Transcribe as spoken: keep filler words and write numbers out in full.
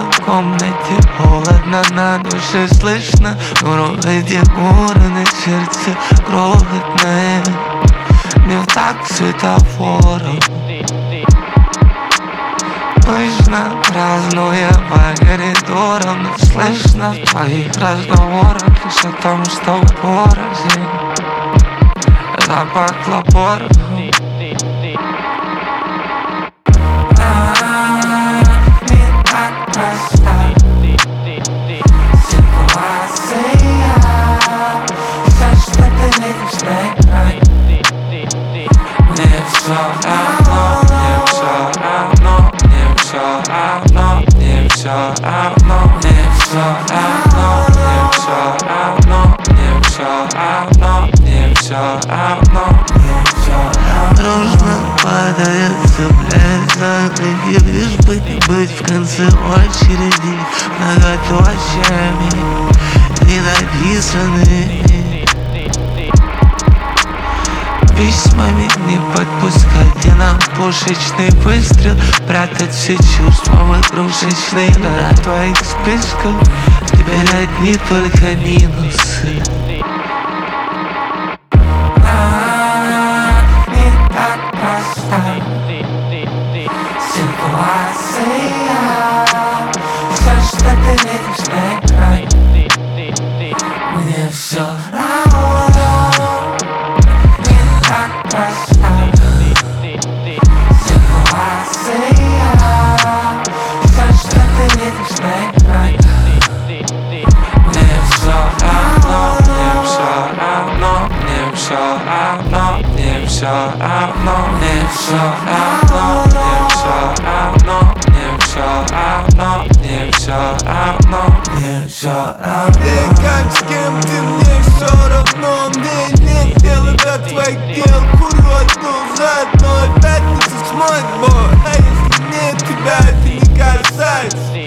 в комнате холодно, на душе слышно грохот урны, сердце крохотное, не в такт светофором. Пышно празднуя по коридорам, но слышно в твоих разговорах лишь о том, что порознь. Запахло порохом. Не так проста ситуация. Все, что ты видишь на экране, мне все равно, мне все равно, мне все равно, мне все равно, мне все равно, мне все равно, мне все равно, мне все равно, мне все равно. Дружно падает, цепляется ноги, лишь бы не быть в конце очереди многоточиями и написаны письмами. Не подпускать, где нам пушечный выстрел, прятать все чувства в игрушечные гора твоих списков. Теперь одни только минусы. Не так проста ситуация. Все, что ты видишь на экране, мне все равно. Не так проста ситуация. Все, что ты видишь на экране, мне все равно, мне все равно, мне все равно, мне все равно, мне все равно, мне все равно, мне все равно, мне все равно, мне все равно. Эй, как с кем ты, мне все равно. Мне нет дела до твоих дел. Курю одну заодно, пятница с мой бой. А если нет тебя, это не касается.